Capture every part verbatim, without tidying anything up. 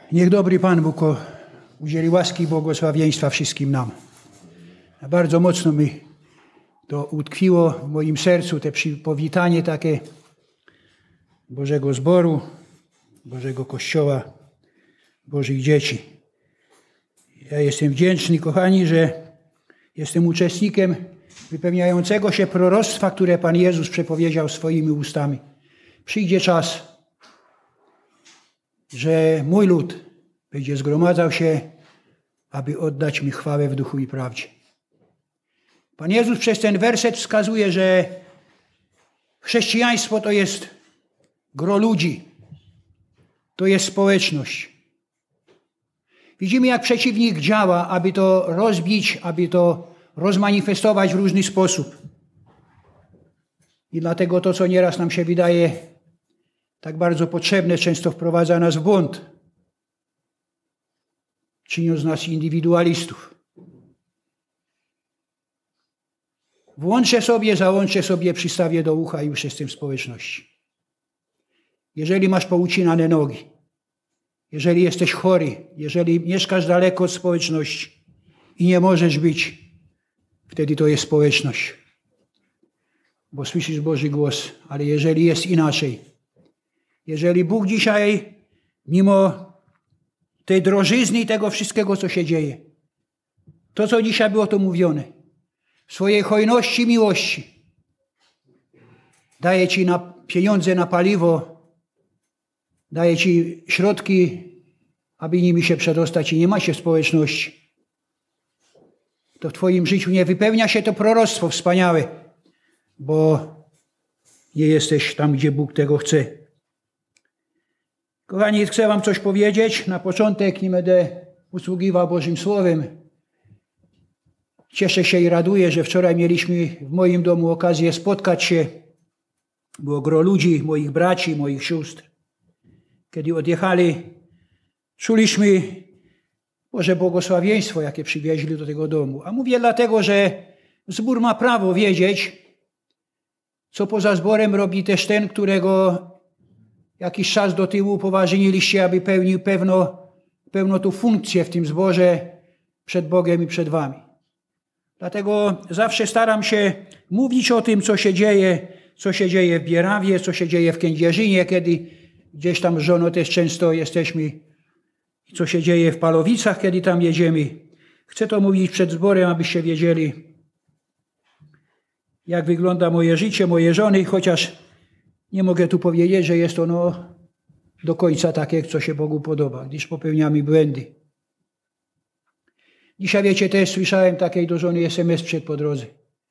Niech dobry Pan Bóg udzieli łaski i błogosławieństwa wszystkim nam. Bardzo mocno mi to utkwiło w moim sercu, te powitanie takie Bożego Zboru, Bożego Kościoła, Bożych dzieci. Ja jestem wdzięczny, kochani, że jestem uczestnikiem wypełniającego się proroctwa, które Pan Jezus przepowiedział swoimi ustami. Przyjdzie czas, że mój lud będzie zgromadzał się, aby oddać mi chwałę w duchu i prawdzie. Pan Jezus przez ten werset wskazuje, że chrześcijaństwo to jest gro ludzi, to jest społeczność. Widzimy, jak przeciwnik działa, aby to rozbić, aby to rozmanifestować w różny sposób. I dlatego to, co nieraz nam się wydaje tak bardzo potrzebne, często wprowadza nas w błąd, czyniąc nas indywidualistów. Włączę sobie, załączę sobie, przystawię do ucha i już jestem w społeczności. Jeżeli masz poucinane nogi, jeżeli jesteś chory, jeżeli mieszkasz daleko od społeczności i nie możesz być, wtedy to jest społeczność. Bo słyszysz Boży głos, ale jeżeli jest inaczej, jeżeli Bóg dzisiaj, mimo tej drożyzny i tego wszystkiego, co się dzieje, to, co dzisiaj było to mówione, w swojej hojności i miłości daje Ci na pieniądze na paliwo, daje Ci środki, aby nimi się przedostać i nie ma się społeczności, to w Twoim życiu nie wypełnia się to proroctwo wspaniałe, bo nie jesteś tam, gdzie Bóg tego chce. Kochani, chcę Wam coś powiedzieć. Na początek nie będę usługiwał Bożym Słowem. Cieszę się i raduję, że wczoraj mieliśmy w moim domu okazję spotkać się. Było gro ludzi, moich braci, moich sióstr. Kiedy odjechali, czuliśmy Boże błogosławieństwo, jakie przywieźli do tego domu. A mówię dlatego, że zbór ma prawo wiedzieć, co poza zborem robi też ten, którego jakiś czas do tyłu upoważniliście, aby pełnił pewno, pewno tu funkcję w tym zborze przed Bogiem i przed Wami. Dlatego zawsze staram się mówić o tym, co się dzieje, co się dzieje w Bierawie, co się dzieje w Kędzierzynie, kiedy gdzieś tam z żoną też często jesteśmy, co się dzieje w Palowicach, kiedy tam jedziemy. Chcę to mówić przed zborem, abyście wiedzieli, jak wygląda moje życie, moje żony, chociaż nie mogę tu powiedzieć, że jest ono do końca takie, co się Bogu podoba, gdyż popełniamy błędy. Dzisiaj, wiecie, też słyszałem takiej do żony es em es przed po drodze.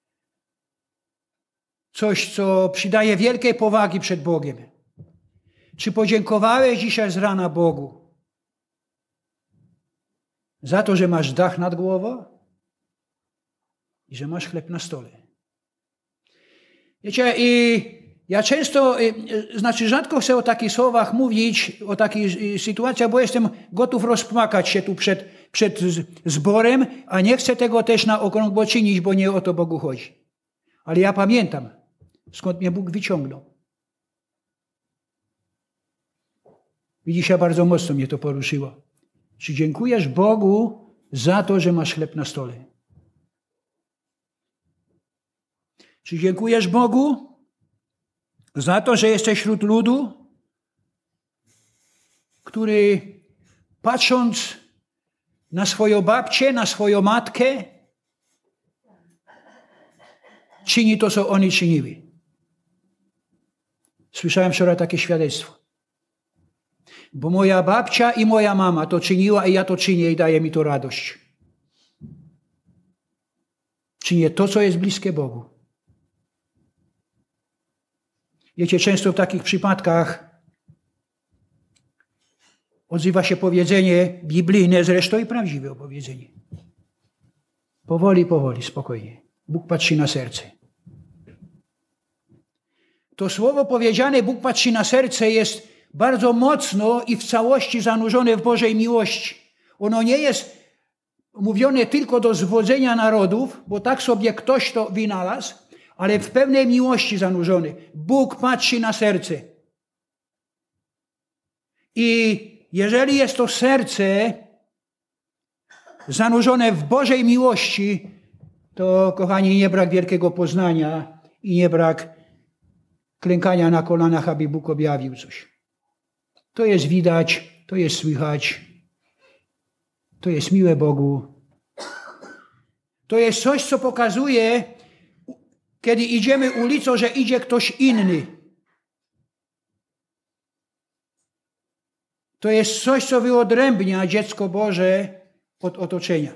Coś, co przydaje wielkiej powagi przed Bogiem. Czy podziękowałeś dzisiaj z rana Bogu za to, że masz dach nad głową i że masz chleb na stole? Wiecie, i ja często, znaczy rzadko chcę o takich słowach mówić, o takich sytuacjach, bo jestem gotów rozpłakać się tu przed, przed zborem, a nie chcę tego też na okrągło czynić, bo nie o to Bogu chodzi. Ale ja pamiętam, skąd mnie Bóg wyciągnął. I dzisiaj bardzo mocno mnie to poruszyło. Czy dziękujesz Bogu za to, że masz chleb na stole? Czy dziękujesz Bogu za to, że jesteś wśród ludu, który patrząc na swoją babcię, na swoją matkę, czyni to, co oni czynili? Słyszałem wczoraj takie świadectwo. Bo moja babcia i moja mama to czyniła i ja to czynię i daje mi to radość. Czynię to, co jest bliskie Bogu. Wiecie, często w takich przypadkach odzywa się powiedzenie biblijne, zresztą i prawdziwe powiedzenie. Powoli, powoli, spokojnie. Bóg patrzy na serce. To słowo powiedziane, Bóg patrzy na serce, jest bardzo mocno i w całości zanurzone w Bożej miłości. Ono nie jest mówione tylko do zwodzenia narodów, bo tak sobie ktoś to wynalazł, ale w pełnej miłości zanurzony. Bóg patrzy na serce. I jeżeli jest to serce zanurzone w Bożej miłości, to, kochani, nie brak wielkiego poznania i nie brak klękania na kolanach, aby Bóg objawił coś. To jest widać, to jest słychać, to jest miłe Bogu. To jest coś, co pokazuje, kiedy idziemy ulicą, że idzie ktoś inny. To jest coś, co wyodrębnia dziecko Boże od otoczenia.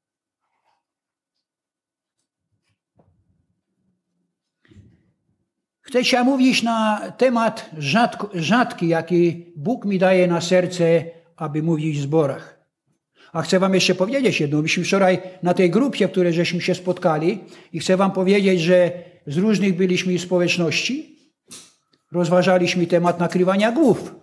Chcę się mówić na temat rzadko, rzadki, jaki Bóg mi daje na serce, aby mówić w zborach. A chcę wam jeszcze powiedzieć jedno. Myśmy wczoraj na tej grupie, w której żeśmy się spotkali, i chcę wam powiedzieć, że z różnych byliśmy społeczności, rozważaliśmy temat nakrywania głów.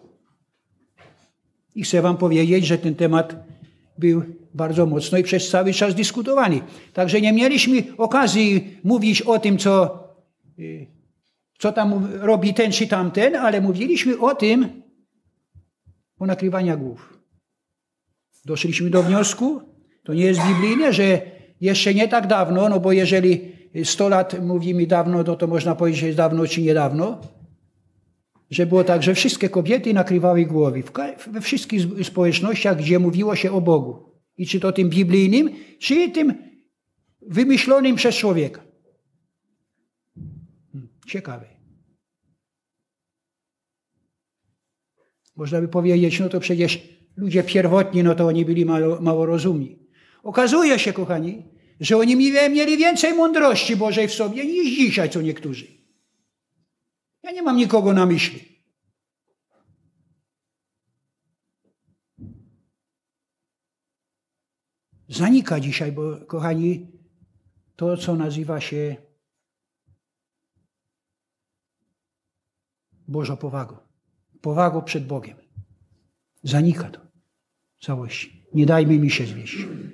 I chcę wam powiedzieć, że ten temat był bardzo mocno i przez cały czas dyskutowany. Także nie mieliśmy okazji mówić o tym, co, co tam robi ten czy tamten, ale mówiliśmy o tym, o nakrywaniu głów. Doszliśmy do wniosku, to nie jest biblijne, że jeszcze nie tak dawno, no bo jeżeli sto lat mówimy dawno, to, to można powiedzieć, że jest dawno czy niedawno, że było tak, że wszystkie kobiety nakrywały głowy we wszystkich społecznościach, gdzie mówiło się o Bogu. I czy to tym biblijnym, czy tym wymyślonym przez człowieka. Ciekawe. Można by powiedzieć, no to przecież ludzie pierwotni, no to oni byli mało, mało rozumni. Okazuje się, kochani, że oni mieli więcej mądrości Bożej w sobie niż dzisiaj, co niektórzy. Ja nie mam nikogo na myśli. Zanika dzisiaj, bo, kochani, to, co nazywa się Bożą powagą. Powagą przed Bogiem. Zanika to w całości. Nie dajmy mi się zwieść.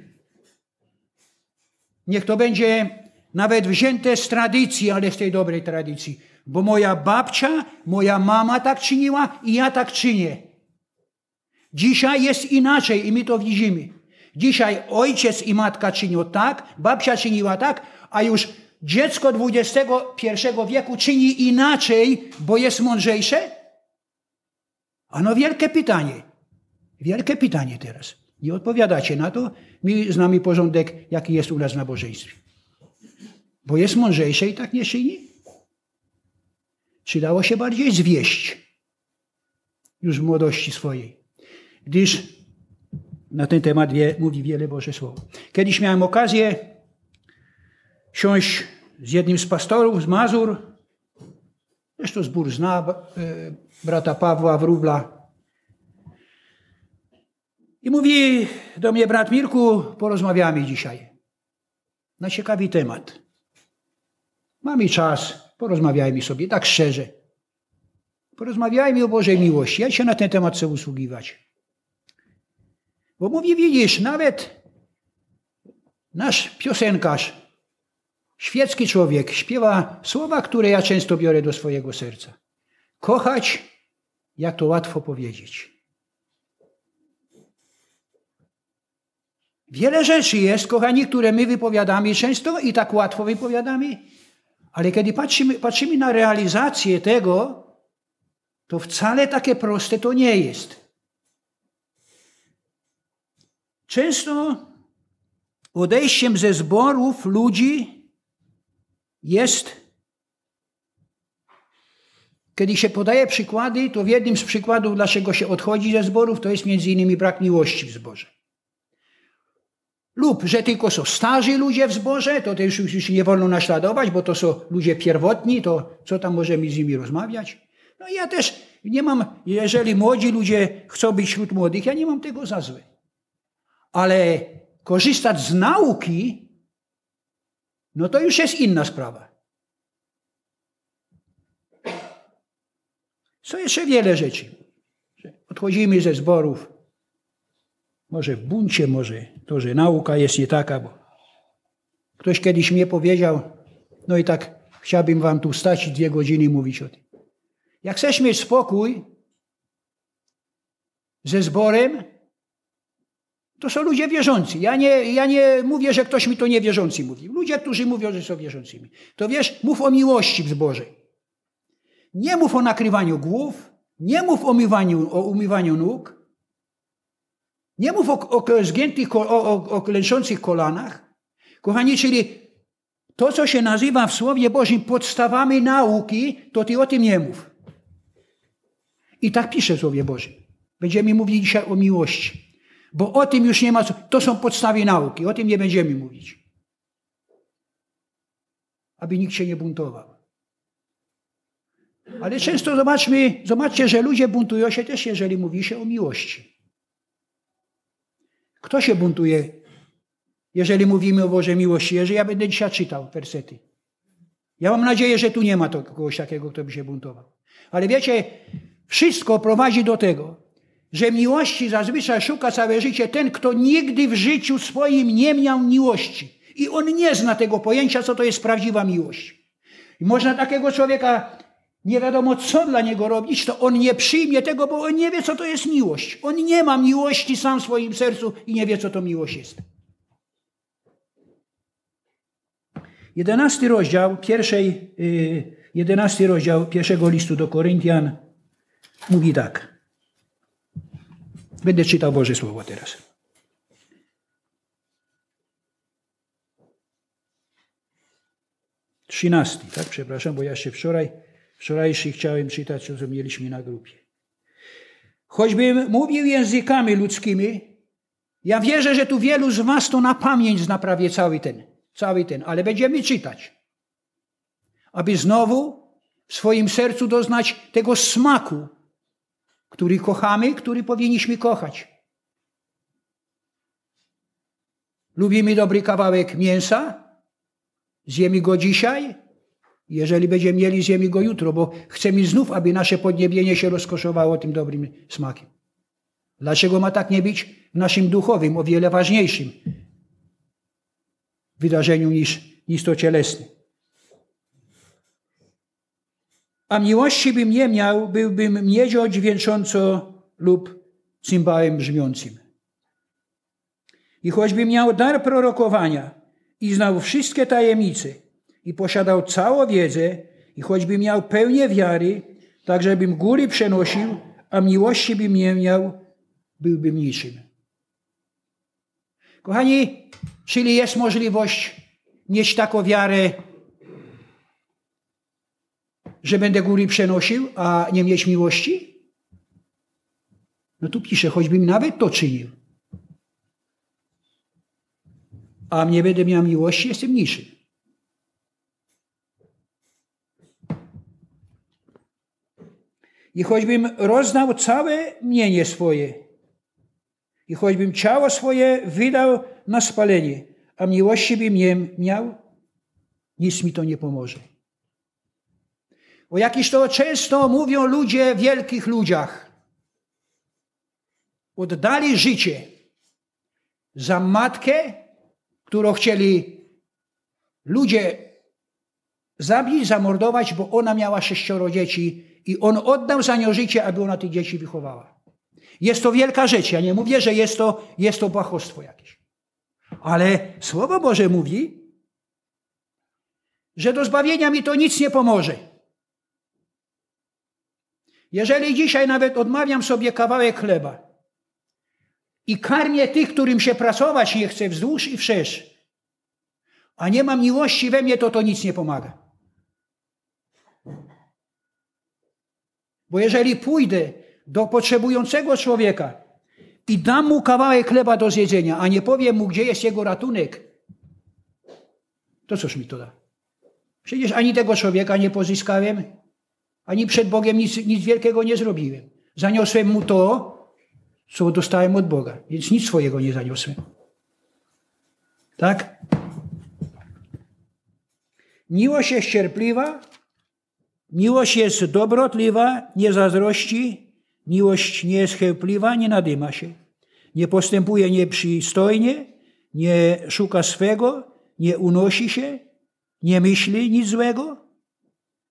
Niech to będzie nawet wzięte z tradycji, ale z tej dobrej tradycji. Bo moja babcia, moja mama tak czyniła i ja tak czynię. Dzisiaj jest inaczej i my to widzimy. Dzisiaj ojciec i matka czynią tak, babcia czyniła tak, a już dziecko dwudziestego pierwszego wieku czyni inaczej, bo jest mądrzejsze? Ano wielkie pytanie. Wielkie pytanie teraz. Nie odpowiadacie na to. My znamy porządek, jaki jest u nas w nabożeństwie. Bo jest mądrzejsze i tak nie czyni? Czy dało się bardziej zwieść już w młodości swojej? Gdyż na ten temat wie, mówi wiele Boże Słowo. Kiedyś miałem okazję siąść z jednym z pastorów z Mazur. Zresztą zbór zna brata Pawła Wróbla. I mówi do mnie brat Mirku, porozmawiamy dzisiaj. Na ciekawy temat. Mamy czas, porozmawiajmy sobie, tak szczerze. Porozmawiajmy o Bożej miłości. Ja się na ten temat chcę usługiwać. Bo mówi, widzisz, nawet nasz piosenkarz, świecki człowiek, śpiewa słowa, które ja często biorę do swojego serca. Kochać, jak to łatwo powiedzieć. Wiele rzeczy jest, kochani, które my wypowiadamy często i tak łatwo wypowiadamy, ale kiedy patrzymy, patrzymy na realizację tego, to wcale takie proste to nie jest. Często odejściem ze zborów ludzi jest, kiedy się podaje przykłady, to w jednym z przykładów, dlaczego się odchodzi ze zborów, to jest między innymi brak miłości w zborze. Lub, że tylko są starzy ludzie w zborze, to też już nie wolno naśladować, bo to są ludzie pierwotni, to co tam możemy z nimi rozmawiać? No ja też nie mam, jeżeli młodzi ludzie chcą być wśród młodych, ja nie mam tego za złe. Ale korzystać z nauki, no to już jest inna sprawa. Są jeszcze wiele rzeczy. Odchodzimy ze zborów. Może w buncie, może to, że nauka jest nie taka, bo ktoś kiedyś mnie powiedział, no i tak chciałbym wam tu stać i dwie godziny mówić o tym. Jak chcesz mieć spokój, ze zborem, to są ludzie wierzący. Ja nie, ja nie mówię, że ktoś mi to niewierzący mówi. Ludzie, którzy mówią, że są wierzącymi. To wiesz, mów o miłości w zborze. Nie mów o nakrywaniu głów, nie mów o umywaniu, o umywaniu nóg, nie mów o, o zgiętych, o, o, o klęczących kolanach. Kochani, czyli to, co się nazywa w Słowie Bożym podstawami nauki, to ty o tym nie mów. I tak pisze w Słowie Bożym. Będziemy mówić dzisiaj o miłości. Bo o tym już nie ma co. To są podstawy nauki. O tym nie będziemy mówić. Aby nikt się nie buntował. Ale często zobaczmy, zobaczcie, że ludzie buntują się też, jeżeli mówi się o miłości. Kto się buntuje, jeżeli mówimy o Bożej miłości? Jeżeli ja będę dzisiaj czytał wersety. Ja mam nadzieję, że tu nie ma to kogoś takiego, kto by się buntował. Ale wiecie, wszystko prowadzi do tego, że miłości zazwyczaj szuka całe życie ten, kto nigdy w życiu swoim nie miał miłości. I on nie zna tego pojęcia, co to jest prawdziwa miłość. I można takiego człowieka, nie wiadomo co dla niego robić, to on nie przyjmie tego, bo on nie wie, co to jest miłość. On nie ma miłości sam w swoim sercu i nie wie, co to miłość jest. Jedenasty rozdział, pierwszej, yy, jedenasty rozdział pierwszego listu do Koryntian mówi tak. Będę czytał Boże Słowo teraz. Trzynasty, tak? Przepraszam, bo ja jeszcze wczoraj, wczorajszy chciałem czytać, co mieliśmy na grupie. Choćbym mówił językami ludzkimi, ja wierzę, że tu wielu z was to na pamięć zna prawie cały ten, cały ten, ale będziemy czytać. Aby znowu w swoim sercu doznać tego smaku, który kochamy, który powinniśmy kochać. Lubimy dobry kawałek mięsa, zjemy go dzisiaj, jeżeli będziemy mieli, zjemy go jutro, bo chcemy znów, aby nasze podniebienie się rozkoszowało tym dobrym smakiem. Dlaczego ma tak nie być w naszym duchowym, o wiele ważniejszym wydarzeniu niż, niż to cielesne? A miłości bym nie miał, byłbym miedzią dźwięcząco lub cymbałem brzmiącym. I choćbym miał dar prorokowania i znał wszystkie tajemnice i posiadał całą wiedzę i choćbym miał pełnię wiary, tak żebym góry przenosił, a miłości bym nie miał, byłbym niczym. Kochani, czyli jest możliwość mieć taką wiarę, że będę góry przenosił, a nie mieć miłości? No tu pisze, choćbym nawet to czynił. A nie będę miał miłości, jestem niczym. I choćbym rozdał całe mienie swoje, i choćbym ciało swoje wydał na spalenie, a miłości bym nie miał, nic mi to nie pomoże. O jakiś to często mówią ludzie w wielkich ludziach. Oddali życie za matkę, którą chcieli ludzie zabić, zamordować, bo ona miała sześcioro dzieci i on oddał za nią życie, aby ona tych dzieci wychowała. Jest to wielka rzecz. Ja nie mówię, że jest to, jest to błahostwo jakieś. Ale Słowo Boże mówi, że do zbawienia mi to nic nie pomoże. Jeżeli dzisiaj nawet odmawiam sobie kawałek chleba i karmię tych, którym się pracować nie chce wzdłuż i wszerz, a nie mam miłości we mnie, to to nic nie pomaga. Bo jeżeli pójdę do potrzebującego człowieka i dam mu kawałek chleba do zjedzenia, a nie powiem mu, gdzie jest jego ratunek, to cóż mi to da? Przecież ani tego człowieka nie pozyskałem, ani przed Bogiem nic, nic wielkiego nie zrobiłem. Zaniosłem mu to, co dostałem od Boga, więc nic swojego nie zaniosłem. Tak? Miłość jest cierpliwa, miłość jest dobrotliwa, nie zazdrości, miłość nie jest chełpliwa, nie nadyma się, nie postępuje nieprzystojnie, nie szuka swego, nie unosi się, nie myśli nic złego.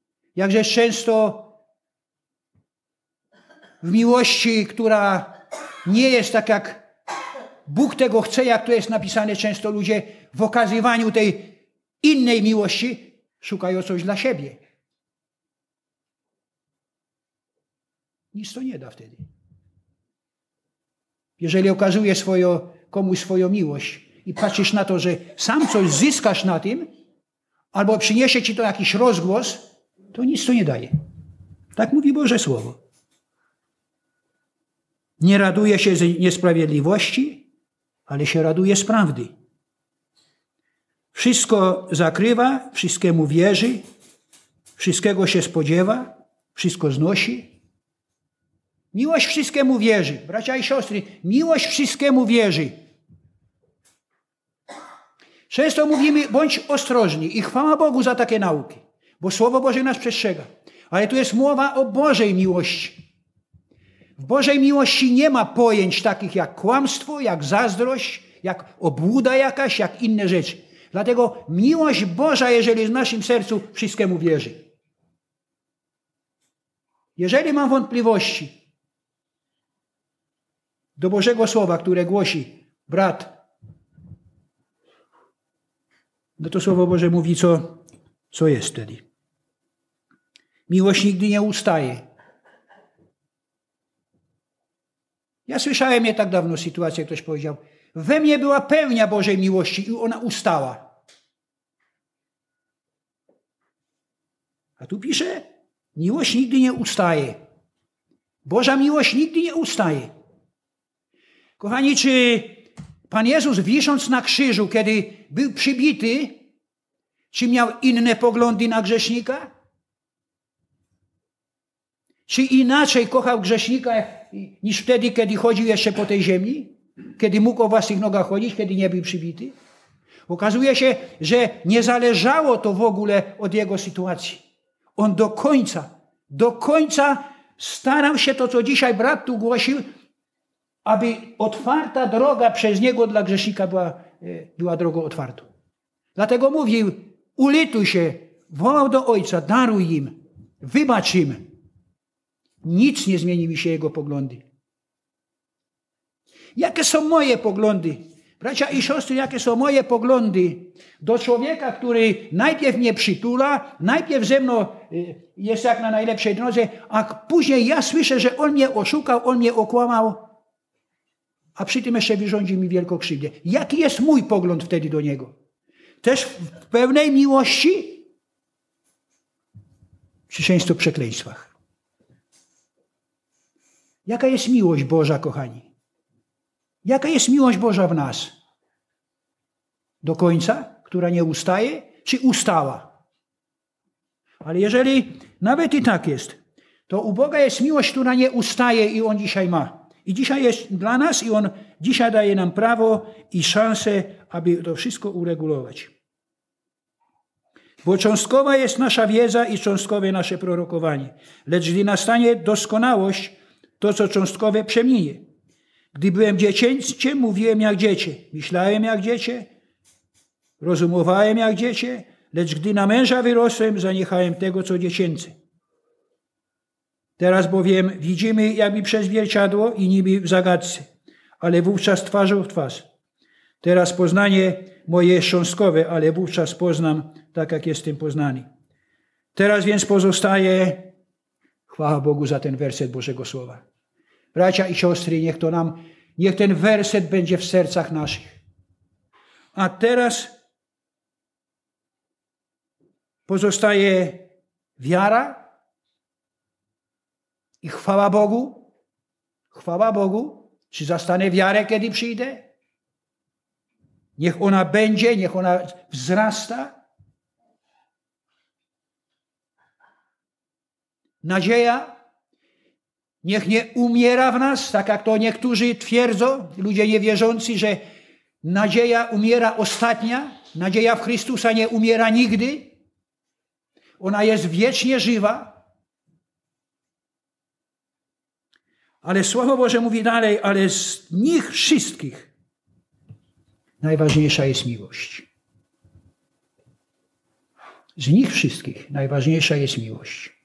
Jakżeż często w miłości, która nie jest tak, jak Bóg tego chce, jak to jest napisane często ludzie w okazywaniu tej innej miłości szukają coś dla siebie. Nic to nie da wtedy. Jeżeli okazuje swoją, komuś swoją miłość i patrzysz na to, że sam coś zyskasz na tym, albo przyniesie ci to jakiś rozgłos, to nic to nie daje. Tak mówi Boże Słowo. Nie raduje się z niesprawiedliwości, ale się raduje z prawdy. Wszystko zakrywa, wszystkiemu wierzy, wszystkiego się spodziewa, wszystko znosi. Miłość wszystkiemu wierzy. Bracia i siostry, miłość wszystkiemu wierzy. Często mówimy, bądź ostrożni i chwała Bogu za takie nauki, bo Słowo Boże nas przestrzega. Ale tu jest mowa o Bożej miłości. W Bożej miłości nie ma pojęć takich jak kłamstwo, jak zazdrość, jak obłuda jakaś, jak inne rzeczy. Dlatego miłość Boża, jeżeli jest w naszym sercu, wszystkiemu wierzy. Jeżeli mam wątpliwości do Bożego Słowa, które głosi brat, no to Słowo Boże mówi, co, co jest wtedy. Miłość nigdy nie ustaje. Ja słyszałem nie tak dawno sytuację, ktoś powiedział, we mnie była pełnia Bożej miłości i ona ustała. A tu pisze, miłość nigdy nie ustaje. Boża miłość nigdy nie ustaje. Kochani, czy Pan Jezus, wisząc na krzyżu, kiedy był przybity, czy miał inne poglądy na grzesznika? Czy inaczej kochał grzesznika niż wtedy, kiedy chodził jeszcze po tej ziemi? Kiedy mógł o własnych nogach chodzić, kiedy nie był przybity? Okazuje się, że nie zależało to w ogóle od jego sytuacji. On do końca, do końca starał się to, co dzisiaj brat tu głosił, aby otwarta droga przez niego dla grzesznika była, była drogą otwartą. Dlatego mówił, ulituj się, wołał do Ojca, daruj im, wybacz im. Nic nie zmieni mi się jego poglądy. Jakie są moje poglądy? Bracia i siostry, jakie są moje poglądy do człowieka, który najpierw mnie przytula, najpierw ze mną jest jak na najlepszej drodze, a później ja słyszę, że on mnie oszukał, on mnie okłamał, a przy tym jeszcze wyrządzi mi wielką krzywdę. Jaki jest mój pogląd wtedy do niego? Też w pełnej miłości? Czy często w przekleństwach? Jaka jest miłość Boża, kochani? Jaka jest miłość Boża w nas? Do końca, która nie ustaje, czy ustała? Ale jeżeli nawet i tak jest, to u Boga jest miłość, która nie ustaje i On dzisiaj ma. I dzisiaj jest dla nas i On dzisiaj daje nam prawo i szansę, aby to wszystko uregulować. Bo cząstkowa jest nasza wiedza i cząstkowe nasze prorokowanie. Lecz gdy nastanie doskonałość, to co cząstkowe przeminie. Gdy byłem dziecięciem, mówiłem jak dziecię, myślałem jak dziecię, rozumowałem jak dziecię, lecz gdy na męża wyrosłem, zaniechałem tego, co dziecięce. Teraz bowiem widzimy jakby przez zwierciadło i niby w zagadce, ale wówczas twarzą w twarz. Teraz poznanie moje jest cząstkowe, ale wówczas poznam tak, jak jestem poznany. Teraz więc pozostaje, chwała Bogu za ten werset Bożego Słowa. Bracia i siostry, niech to nam, niech ten werset będzie w sercach naszych. A teraz pozostaje wiara i chwała Bogu. Chwała Bogu. Czy zastanę wiarę, kiedy przyjdę? Niech ona będzie, niech ona wzrasta. Nadzieja. Niech nie umiera w nas, tak jak to niektórzy twierdzą, ludzie niewierzący, że nadzieja umiera ostatnia. Nadzieja w Chrystusa nie umiera nigdy. Ona jest wiecznie żywa. Ale Słowo Boże mówi dalej, ale z nich wszystkich najważniejsza jest miłość. Z nich wszystkich najważniejsza jest miłość.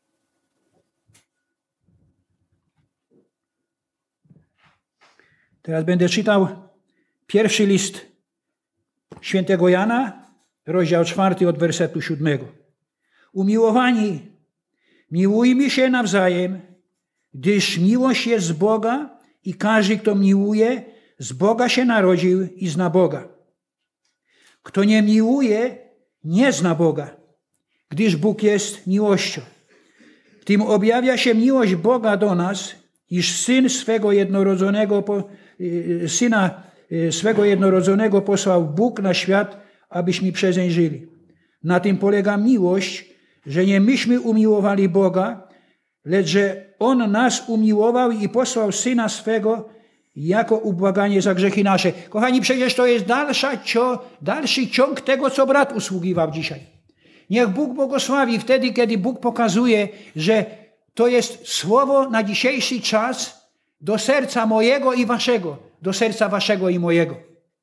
Teraz będę czytał pierwszy list świętego Jana, rozdział czwarty od wersetu siódmego. Umiłowani, miłujmy się nawzajem, gdyż miłość jest z Boga i każdy, kto miłuje, z Boga się narodził i zna Boga. Kto nie miłuje, nie zna Boga, gdyż Bóg jest miłością. W tym objawia się miłość Boga do nas, iż Syn swego jednorodzonego, Syna swego jednorodzonego posłał Bóg na świat, abyśmy przezeń żyli. Na tym polega miłość, że nie myśmy umiłowali Boga, lecz że On nas umiłował i posłał Syna swego jako ubłaganie za grzechy nasze. Kochani, przecież to jest dalsza, dalszy ciąg tego, co brat usługiwał dzisiaj. Niech Bóg błogosławi wtedy, kiedy Bóg pokazuje, że to jest słowo na dzisiejszy czas do serca mojego i waszego, do serca waszego i mojego.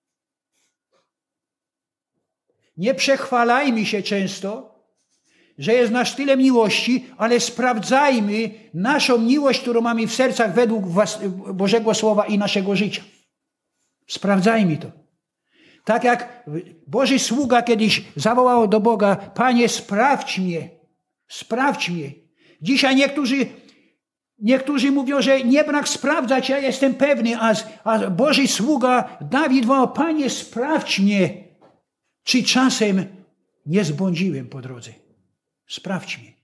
Nie przechwalajmy się często, że jest nasz tyle miłości, ale sprawdzajmy naszą miłość, którą mamy w sercach według Bożego Słowa i naszego życia. Sprawdzajmy to. Tak jak Boży sługa kiedyś zawołał do Boga: Panie, sprawdź mnie, sprawdź mnie. Dzisiaj niektórzy, niektórzy mówią, że nie brak sprawdzać, ja jestem pewny, a, a Boży sługa Dawid wołał: Panie, sprawdź mnie, czy czasem nie zbłądziłem po drodze. Sprawdź mnie.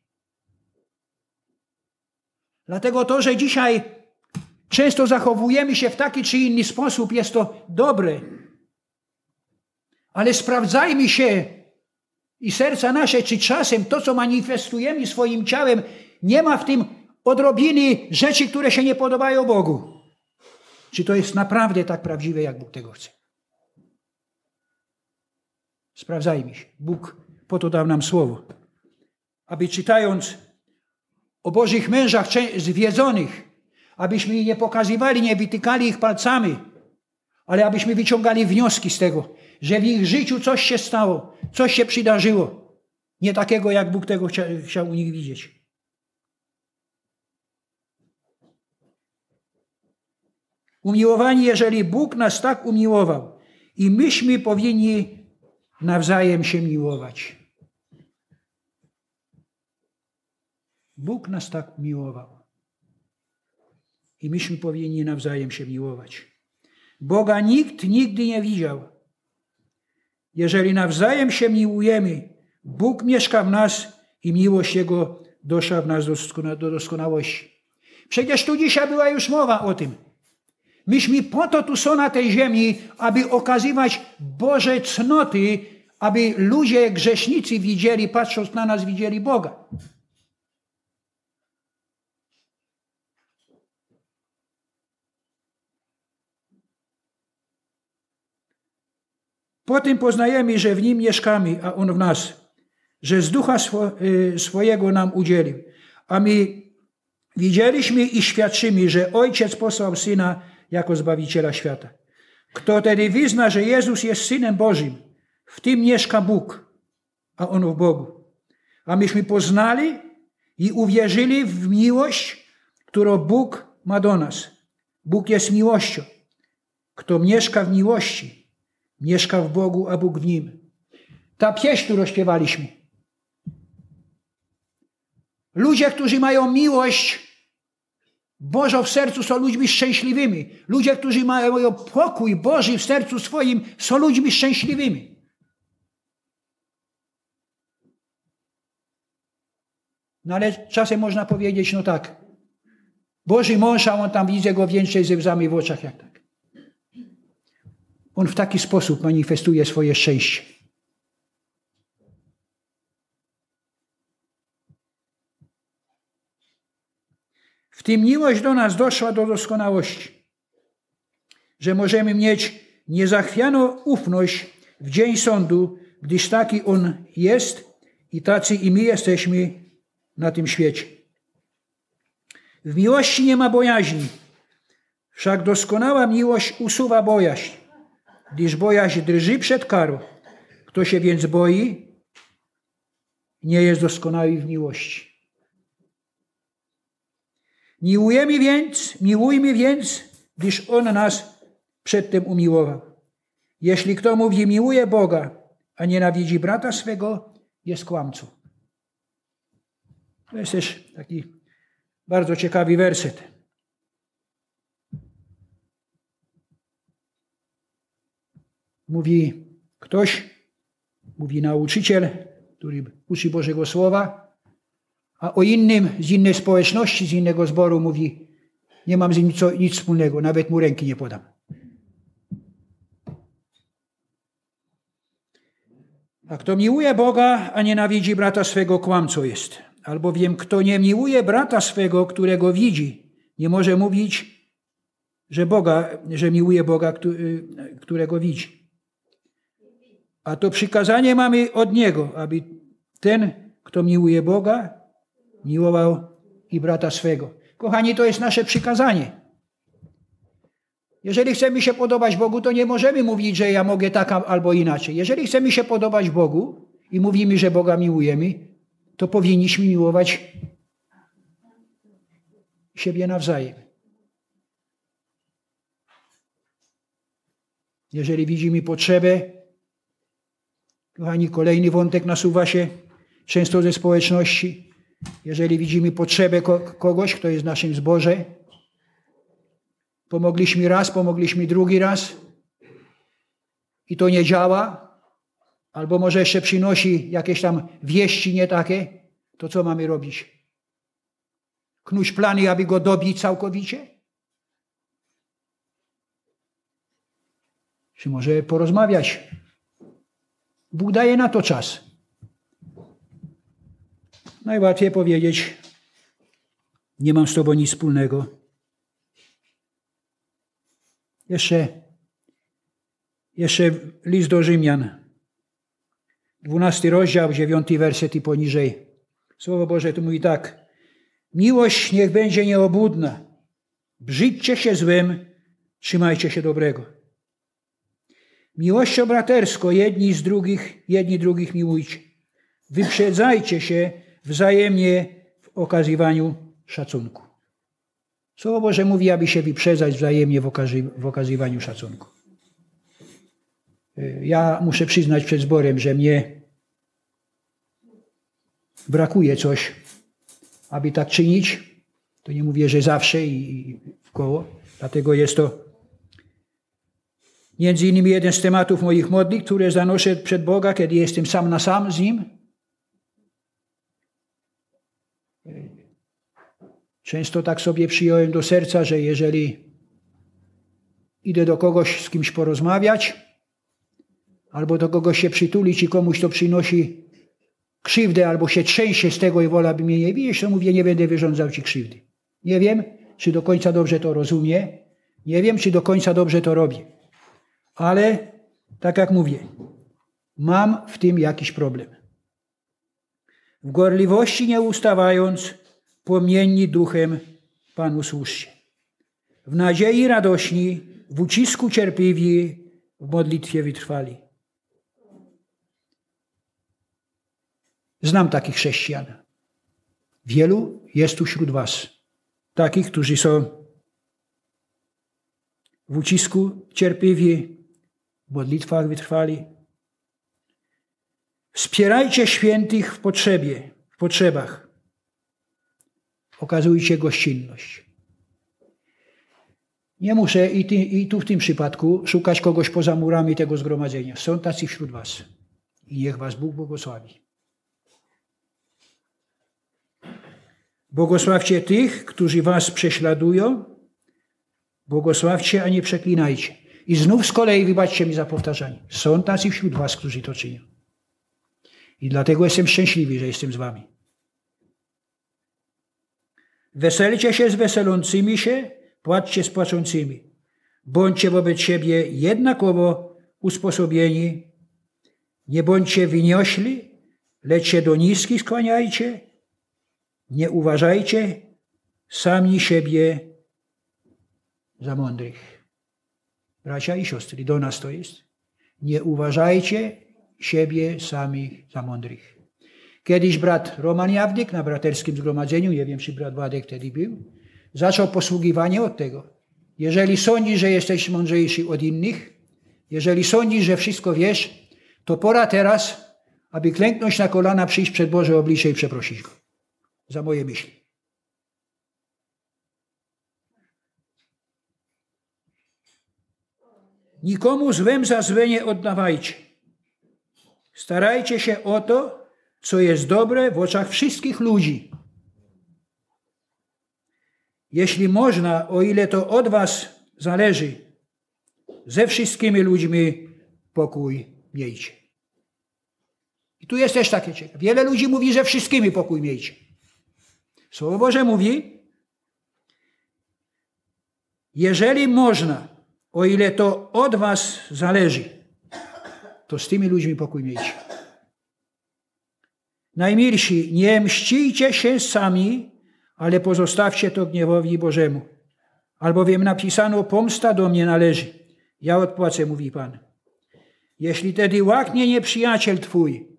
Dlatego to, że dzisiaj często zachowujemy się w taki czy inny sposób, jest to dobre. Ale sprawdzajmy się i serca nasze, czy czasem to, co manifestujemy swoim ciałem, nie ma w tym odrobiny rzeczy, które się nie podobają Bogu. Czy to jest naprawdę tak prawdziwe, jak Bóg tego chce. Sprawdzajmy się. Bóg po to dał nam słowo, aby czytając o Bożych mężach zwiedzonych, abyśmy ich nie pokazywali, nie wytykali ich palcami, ale abyśmy wyciągali wnioski z tego, że w ich życiu coś się stało, coś się przydarzyło. Nie takiego, jak Bóg tego chcia, chciał u nich widzieć. Umiłowani, jeżeli Bóg nas tak umiłował, i myśmy powinni nawzajem się miłować. Bóg nas tak miłował. I myśmy powinni nawzajem się miłować. Boga nikt nigdy nie widział. Jeżeli nawzajem się miłujemy, Bóg mieszka w nas i miłość Jego doszła w nas do doskonałości. Przecież tu dzisiaj była już mowa o tym. Myśmy po to tu są na tej ziemi, aby okazywać Boże cnoty, aby ludzie grzesznicy widzieli, patrząc na nas, widzieli Boga. Potem poznajemy, że w Nim mieszkamy, a On w nas, że z Ducha swojego nam udzielił. A my widzieliśmy i świadczymy, że Ojciec posłał Syna jako Zbawiciela świata. Kto tedy wyzna, że Jezus jest Synem Bożym, w tym mieszka Bóg, a On w Bogu. A myśmy poznali i uwierzyli w miłość, którą Bóg ma do nas. Bóg jest miłością. Kto mieszka w miłości, mieszka w Bogu, a Bóg w nim. Ta pieśń, którą śpiewaliśmy. Ludzie, którzy mają miłość Bożą w sercu, są ludźmi szczęśliwymi. Ludzie, którzy mają pokój Boży w sercu swoim, są ludźmi szczęśliwymi. No ale czasem można powiedzieć, no tak, Boży mąż, a on tam widzę go więcej ze łzami w oczach, jak tak. On w taki sposób manifestuje swoje szczęście. W tym miłość do nas doszła do doskonałości, że możemy mieć niezachwianą ufność w dzień sądu, gdyż taki On jest i tacy i my jesteśmy na tym świecie. W miłości nie ma bojaźni, wszak doskonała miłość usuwa bojaźń, gdyż bojaźń drży przed karą. Kto się więc boi, nie jest doskonały w miłości. Miłujemy więc, miłujmy więc, gdyż On nas przedtem umiłował. Jeśli kto mówi, miłuje Boga, a nienawidzi brata swego, jest kłamcą. To jest też taki bardzo ciekawy werset. Mówi ktoś, mówi nauczyciel, który uczy Bożego Słowa, a o innym, z innej społeczności, z innego zboru mówi, nie mam z nim nic, nic wspólnego, nawet mu ręki nie podam. A kto miłuje Boga, a nienawidzi brata swego, kłamcą jest. Albowiem kto nie miłuje brata swego, którego widzi, nie może mówić, że Boga, że miłuje Boga, którego widzi. A to przykazanie mamy od Niego, aby ten, kto miłuje Boga, miłował i brata swego. Kochani, to jest nasze przykazanie. Jeżeli chcemy się podobać Bogu, to nie możemy mówić, że ja mogę tak albo inaczej. Jeżeli chcemy się podobać Bogu i mówimy, że Boga miłujemy, to powinniśmy miłować siebie nawzajem. Jeżeli widzimy potrzebę, kochani, kolejny wątek nasuwa się często ze społeczności. Jeżeli widzimy potrzebę kogoś, kto jest w naszym zborze, pomogliśmy raz, pomogliśmy drugi raz i to nie działa, albo może jeszcze przynosi jakieś tam wieści nie takie, to co mamy robić? Knuć plany, aby go dobić całkowicie? Czy może porozmawiać? Bóg daje na to czas. Najłatwiej powiedzieć, nie mam z tobą nic wspólnego. Jeszcze, jeszcze list do Rzymian, dwunasty rozdział, dziewiąty werset i poniżej. Słowo Boże tu mówi tak. Miłość niech będzie nieobłudna. Brzydźcie się złym, trzymajcie się dobrego. Miłością bratersko jedni z drugich, jedni drugich miłujcie. Wyprzedzajcie się wzajemnie w okazywaniu szacunku. Słowo Boże mówi, aby się wyprzedzać wzajemnie w, okazy w okazywaniu szacunku. Ja muszę przyznać przed zborem, że mnie brakuje coś, aby tak czynić. To nie mówię, że zawsze i w koło. Dlatego jest to między innymi jeden z tematów moich modlitw, które zanoszę przed Boga, kiedy jestem sam na sam z Nim. Często tak sobie przyjąłem do serca, że jeżeli idę do kogoś z kimś porozmawiać, albo do kogoś się przytulić i komuś to przynosi krzywdę, albo się trzęsie z tego i wola, aby mnie nie widzieć, to mówię, nie będę wyrządzał ci krzywdy. Nie wiem, czy do końca dobrze to rozumie, nie wiem, czy do końca dobrze to robię. Ale, tak jak mówię, mam w tym jakiś problem. W gorliwości nie ustawając, płomienni duchem Panu służcie. W nadziei radośni, w ucisku cierpliwi, w modlitwie wytrwali. Znam takich chrześcijan. Wielu jest tu wśród was. Takich, którzy są w ucisku cierpliwi, w modlitwach wytrwali. Wspierajcie świętych w potrzebie, w potrzebach. Okazujcie gościnność. Nie muszę i, ty, i tu w tym przypadku szukać kogoś poza murami tego zgromadzenia. Są tacy wśród was. I niech was Bóg błogosławi. Błogosławcie tych, którzy was prześladują. Błogosławcie, a nie przeklinajcie. I znów z kolei wybaczcie mi za powtarzanie. Są tacy wśród was, którzy to czynią. I dlatego jestem szczęśliwy, że jestem z wami. Weselcie się z weselącymi się, płaczcie z płaczącymi. Bądźcie wobec siebie jednakowo usposobieni. Nie bądźcie wyniośli, lecz się do niskich skłaniajcie. Nie uważajcie sami siebie za mądrych. Bracia i siostry, do nas to jest. Nie uważajcie siebie sami za mądrych. Kiedyś brat Roman Jawdyk na braterskim zgromadzeniu, nie wiem, czy brat Władek wtedy był, zaczął posługiwanie od tego. Jeżeli sądzisz, że jesteś mądrzejszy od innych, jeżeli sądzisz, że wszystko wiesz, to pora teraz, aby klęknąć na kolana, przyjść przed Boże oblicze i przeprosić Go za moje myśli. Nikomu złem za złe nie oddawajcie. Starajcie się o to, co jest dobre w oczach wszystkich ludzi. Jeśli można, o ile to od was zależy, ze wszystkimi ludźmi pokój miejcie. I tu jest też takie ciekawe. Wiele ludzi mówi, że wszystkimi pokój miejcie. Słowo Boże mówi, jeżeli można, o ile to od was zależy, to z tymi ludźmi pokój miejcie. Najmilsi, nie mścijcie się sami, ale pozostawcie to gniewowi Bożemu. Albowiem napisano, pomsta do mnie należy. Ja odpłacę, mówi Pan. Jeśli tedy łaknie nieprzyjaciel twój.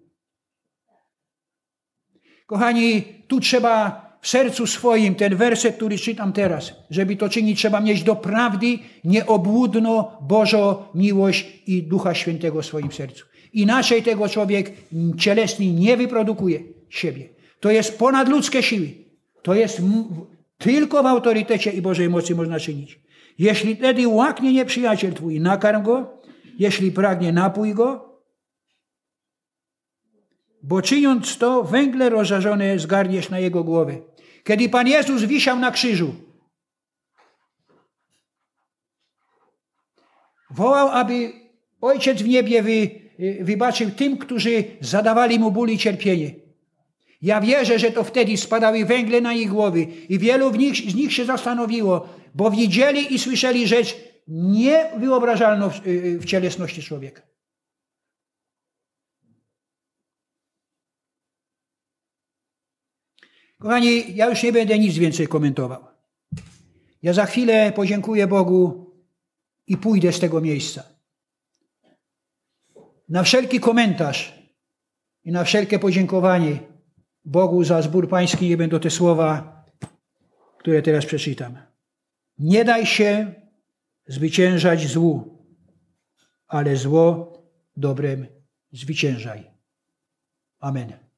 Kochani, tu trzeba w sercu swoim, ten werset, który czytam teraz, żeby to czynić, trzeba mieć do prawdy nieobłudno Bożą miłość i Ducha Świętego w swoim sercu. Inaczej tego człowiek cielesny nie wyprodukuje siebie. To jest ponadludzkie siły. To jest tylko w autorytecie i Bożej mocy można czynić. Jeśli tedy łaknie nieprzyjaciel twój, nakarm go, jeśli pragnie, napój go, bo czyniąc to, węgle rozżarzone zgarniesz na jego głowę. Kiedy Pan Jezus wisiał na krzyżu, wołał, aby Ojciec w niebie wy, wybaczył tym, którzy zadawali mu ból i cierpienie. Ja wierzę, że to wtedy spadały węgle na ich głowy i wielu w nich, z nich się zastanowiło, bo widzieli i słyszeli rzecz niewyobrażalną w, w cielesności człowieka. Kochani, ja już nie będę nic więcej komentował. Ja za chwilę podziękuję Bogu i pójdę z tego miejsca. Na wszelki komentarz i na wszelkie podziękowanie Bogu za zbór pański nie będą te słowa, które teraz przeczytam. Nie daj się zwyciężać złu, ale zło dobrem zwyciężaj. Amen.